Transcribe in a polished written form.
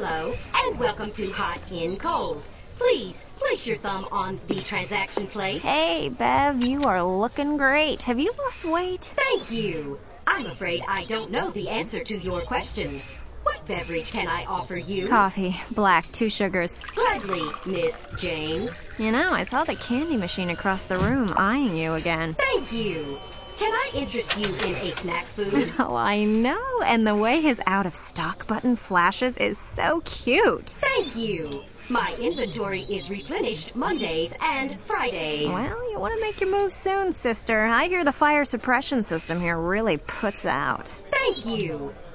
Hello, and welcome to Hot in Cold. Please, place your thumb on the transaction plate. Hey, Bev, you are looking great. Have you lost weight? Thank you. I'm afraid I don't know the answer to your question. What beverage can I offer you? Coffee, black, 2 sugars. Gladly, Miss James. You know, I saw the candy machine across the room eyeing you again. Thank you. Can I interest you in a snack food? Oh, I know. And the way his out-of-stock button flashes is so cute. Thank you. My inventory is replenished Mondays and Fridays. Well, you want to make your move soon, sister. I hear the fire suppression system here really puts out. Thank you.